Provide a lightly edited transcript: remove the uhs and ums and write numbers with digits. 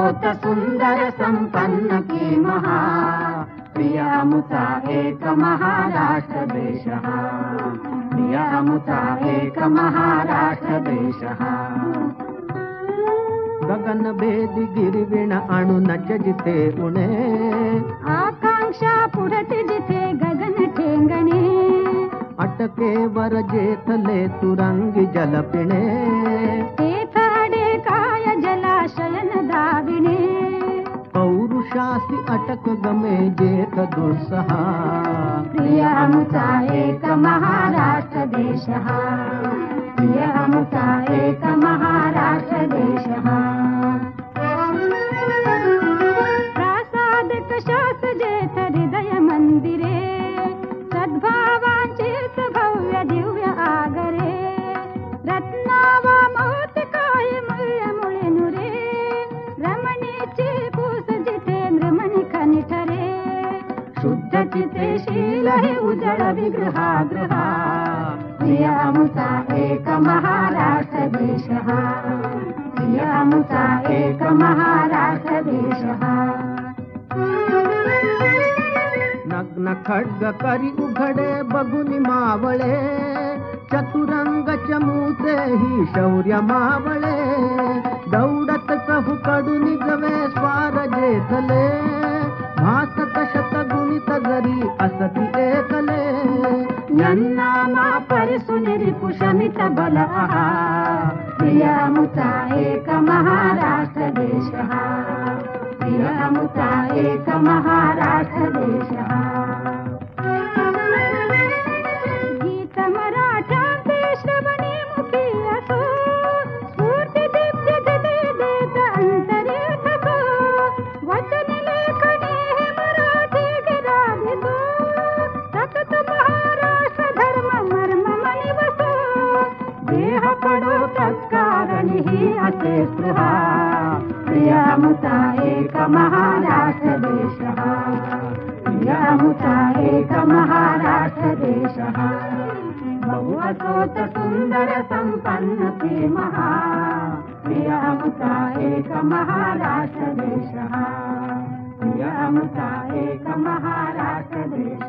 अतोत सुंदर संपन्न की महा प्रिय अमुचा एक महाराष्ट्र देश हा प्रिय अमुचा एक महाराष्ट्र देश हा गगन भेदी गिरविण अणुनच जिथे उणे आकांक्षा पुढते जिथे गगन ठेंगणे अटके वर जेथले तुरंगी जल पिणे तेथाडे काय जलाशयन दाविणे पौरुषासी अटक गमे जेथ दुस्सहा प्रिय अमुचा एक महाराष्ट्र देश हा प्रिय अमुचा एक महाराष्ट्र देश हा प्रासादिक शास जेथ हृदय मंदिरे सद्भावांचेच भव्य दिव्य आगरे रत्नावा मौतिकाय मूल्य मुळे नुरे रमणीची पूस जिथे नृमणी खनि ठरे शुद्ध चिते शील हे उजळ विग्रहा प्रिय अमुचा एक महाराष्ट्र देश हा प्रिय अमुचा एक महाराष्ट्र देश हा नग्न खड्ग करी उघडे बघुनी मावळे चतुरंग चमूचे ही शौर्य मावळे दौडत कहू कडून गवे स्वार जेथले भासत शतगुणित जरी असती एकले यन्नामा परिसुनिरी पुषमित बल आहा प्रिय अमुचा एक महाराष्ट्र देश हा प्रिय अमुचा एक महाराष्ट्र देश हा गीत मराठ्यांचे श्रवणी मुखी असो स्फूर्ती दिव्य देत अंतरे ठसो वचन लेखणी हे मराठी गिरावितो सतत महाराष्ट्र धर्म मर्म मनी वसो देह पडो तत्कारणी ही असे स्पृहा प्रिय अमुचा एक महाराष्ट्र देश हा प्रिय अमुचा एक महाराष्ट्र देश हा बहु अतोत सुंदर संपन्न की महा प्रिय अमुचा एक महाराष्ट्र देश हा प्रिय अमुचा एक महाराष्ट्र देश